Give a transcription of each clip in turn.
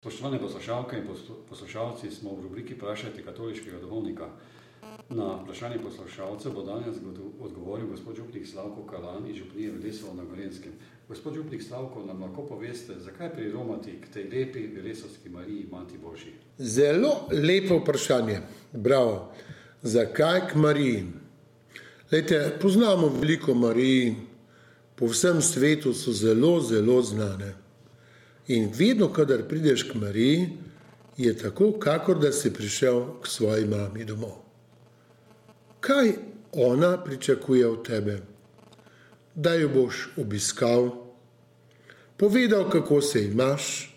Spoštovane poslušalke in poslušalci, smo v rubriki Vprašajte katoliškega duhovnika. Na vprašanje poslušalcev bo danes odgovoril gospod župnik Slavko Kalan iz župnije Velenje na Gorenjskem. Gospod župnik Slavko, nam lahko poveste, zakaj priromati k tej lepi Velesovski Mariji, Mati Božji? Zelo lepo vprašanje. Bravo. Zakaj k Mariji? Lejte, poznamo veliko Mariji, po vsem svetu so zelo, zelo znane. In vedno, kadar prideš k Mariji, je tako, kakor da si prišel k svoji mami domov. Kaj ona pričakuje od tebe? Da jo boš obiskal, povedal, kako se imaš,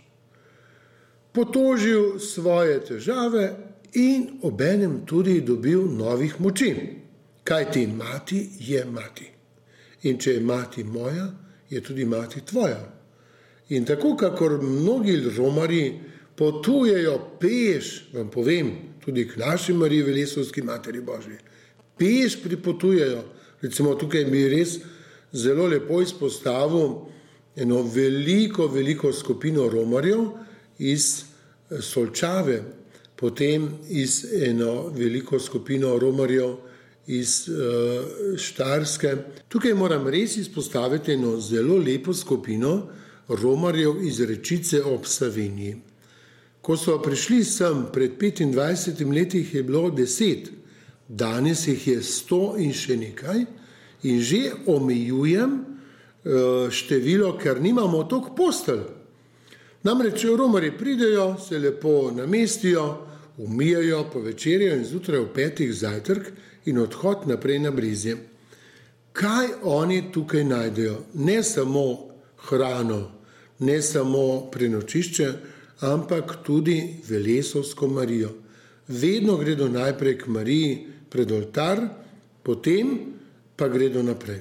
potožil svoje težave in obenem tudi dobil novih moči. Kajti mati je mati. In če je mati moja, je tudi mati tvoja. In tako, kakor mnogi romarji potujejo peš, vam povem, tudi k naši Mariji Velesovski Materi Božji, peš pripotujejo. Recimo tukaj bi res zelo lepo izpostavil eno veliko skupino romarjev iz Solčave, potem iz eno veliko skupino romarjev iz Štajerske. Tukaj moram res izpostaviti eno zelo lepo skupino romarjev iz Rečice ob Savinji. Ko so prišli sem pred 25 leti, je bilo 10, danes jih je 100 in še nekaj in že omejujem število, ker nimamo toliko postelj. Namreč romarji pridejo, se lepo namestijo, umijajo, povečerjajo in zjutraj ob 5 zajtrk in odhod naprej na Brezje. Kaj oni tukaj najdejo? Ne samo hrano, ne samo prenočišče, ampak tudi Velesovsko Marijo. Vedno gredo najprej k Mariji pred oltar, potem pa gredo naprej.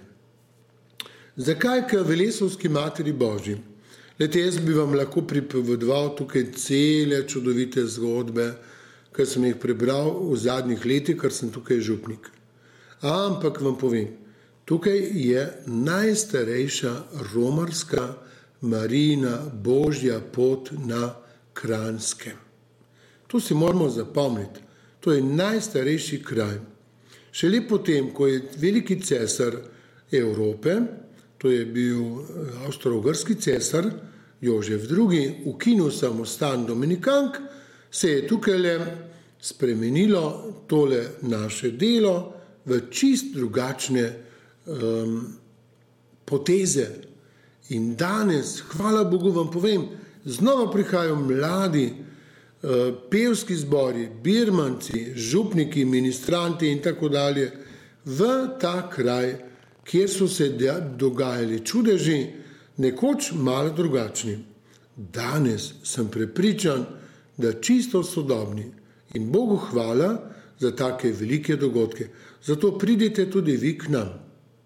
Zakaj k Velesovski Materi Božji? Lete, jaz bi vam lahko pripovedoval tukaj cele čudovite zgodbe, ki sem jih prebral v zadnjih letih, ker sem tukaj župnik. Ampak vam povem, tukaj je najstarejša romarska Marijina Božja pot na Kranjskem. To si moramo zapomniti. To je najstarejši kraj. Šele potem, ko je veliki cesar Evrope, to je bil avstro-ogrski cesar Jožef II, ukinil samostan Dominikank, se je tukaj spremenilo tole naše delo v čist drugačne poteze. In danes, hvala Bogu vam povem, znova prihajajo mladi pevski zbori, birmanci, župniki, ministranti in tako dalje v ta kraj, kjer so se dogajali čudeži, nekoč malo drugačni. Danes sem prepričan, da čisto sodobni. In Bogu hvala za take velike dogodke. Zato pridite tudi vi k nam.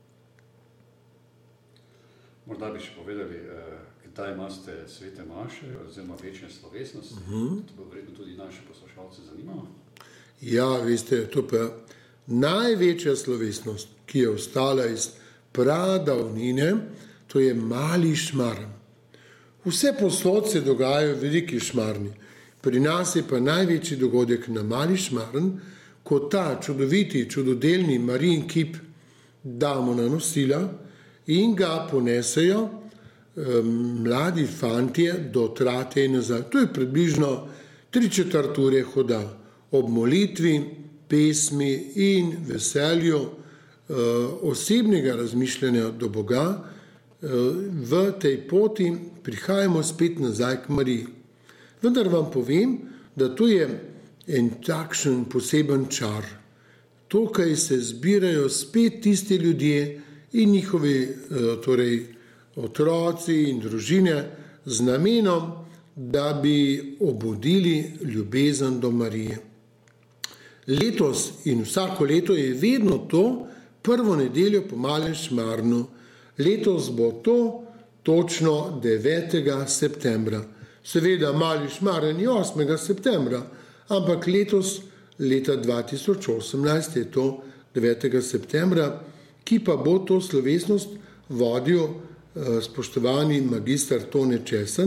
Morda bi še povedali, kdaj imate svete maše oziroma večne slovesnosti. To bo verjetno tudi naše poslušalce zanimalo. Ja, veste, to pa največja slovesnost, ki je ostala iz pradavnine, to je mali šmarn. Vse posod se dogajajo veliki šmarni. Pri nas je pa največji dogodek na mali šmarn, ko ta čudoviti, čudodelni Marijin kip damo na nosila in ga ponesejo mladi fantje do trate in nazaj. To je približno 3/4 ure hoda. Ob molitvi, pesmi in veselju osebnega razmišljanja do Boga v tej poti prihajamo spet nazaj k Mariji. Vendar vam povem, da to je en takšen poseben čar. Tukaj se zbirajo spet tisti ljudje in njihovi otroci in družine z namenom, da bi obudili ljubezen do Marije. Letos in vsako leto je vedno to prvo nedeljo po malem šmarnu. Letos bo to točno 9. septembra. Seveda mali šmarn je 8. septembra, ampak letos, leta 2018, je to 9. septembra, ki pa bo to slovesnost vodil spoštovani magister Tone Česen,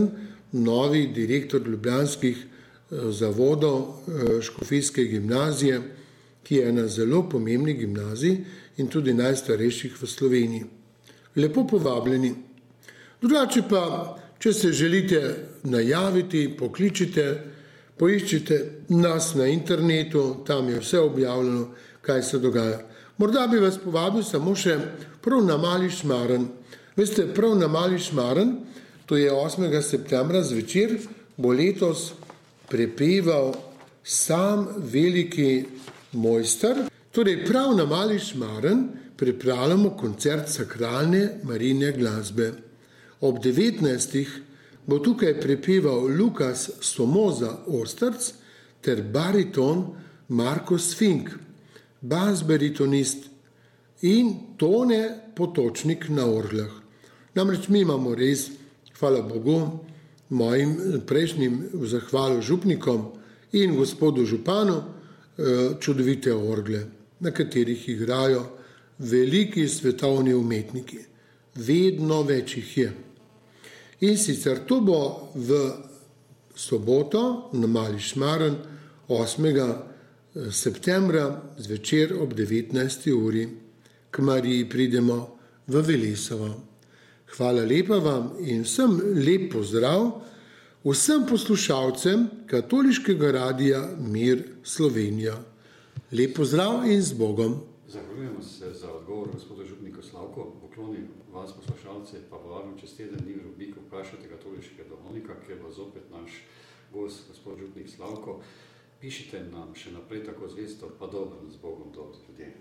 novi direktor ljubljanskih zavodov Škofijske gimnazije, ki je ena zelo pomembnih gimnazij in tudi najstarejših v Sloveniji. Lepo povabljeni. Drugače pa, če se želite najaviti, pokličite, poiščite nas na internetu, tam je vse objavljeno, kaj se dogaja. Morda bi vas povabil samo še prav na Mali Šmaren. Veste, prav na Mali Šmaren, to je 8. septembra zvečer, bo letos prepeval sam veliki mojster. Torej, prav na Mali Šmaren pripravljamo koncert sakralne Marijine glasbe. Ob 19. bo tukaj prepeval Lukas Somoza Ostrc ter bariton Marko Sfink, bas-baritonist in Tone Potočnik na orglah. Namreč mi imamo res, hvala Bogu, mojim prejšnjim v zahvalo župnikom in gospodu županu čudovite orgle, na katerih igrajo veliki svetovni umetniki. Vedno več jih je. In sicer to bo v soboto na Mali Šmaren 8. septembra zvečer ob 19. uri. K Mariji pridemo v Velesovo. Hvala lepa vam in vsem lep pozdrav, vsem poslušalcem Katoliškega radia Mir Slovenija. Lep pozdrav in z Bogom. Zahvaljujemo se za odgovor gospodu župniku Slavko. Pokloni vas poslušalce, pa povabim čez teden dni v rubriku Vprašajte katoliškega duhovnika, kjer bo zopet naš gost, gospod župnik Slavko. Pišite nam še naprej tako zvesto, pa dobro, z Bogom, dobri ljudje.